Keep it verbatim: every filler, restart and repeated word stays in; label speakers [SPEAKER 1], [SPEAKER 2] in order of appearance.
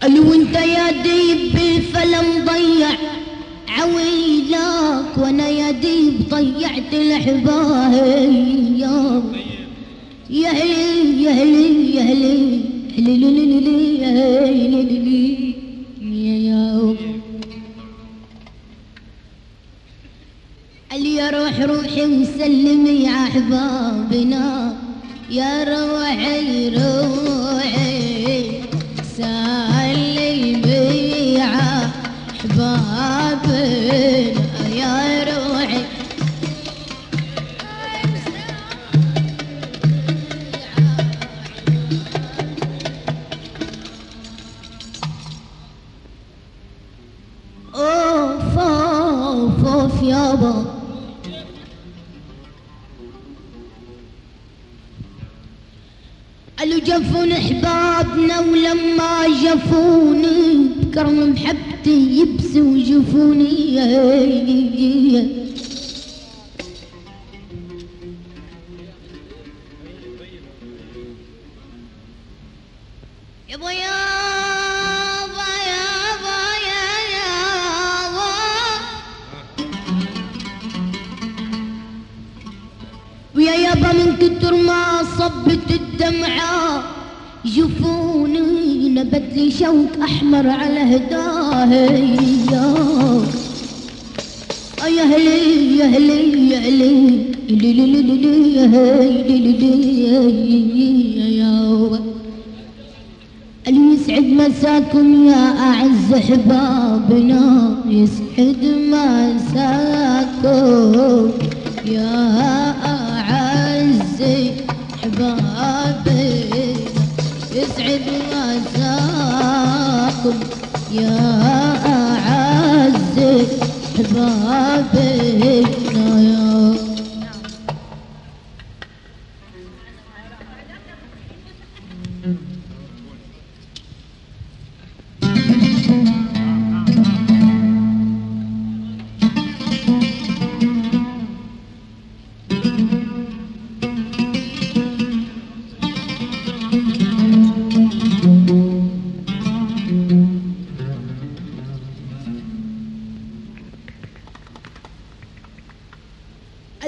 [SPEAKER 1] قالوا انت يا ديب بالفلم ضيع عويلك وانا يا ديب ضيعت الاحباب يا هلي يا هلي يا هلي هلي لي لي لي يا هلي لي يا يا قال يا روح روحي وسلمي ع احبابنا يا روحي روحي سلمي ع احبابنا يا روحي اوف اوف اوف يابا قالوا جفون احبابنا ولما جفوني بكرم محبتي يبسوا جفوني يابا يابا يابا يا يابا ويا يابا من كتر ما صبت الدمعة جفوني نبت لي شوك احمر على هداي يا هلي يا هلي يا هلي لي لي لي لي يا هلي لي يا يابا اللي يسعد مساكم يا اعز احبابنا يسعد مساكم يا اعز احبابنا يسعد مساكم يا اعز احبابنا يا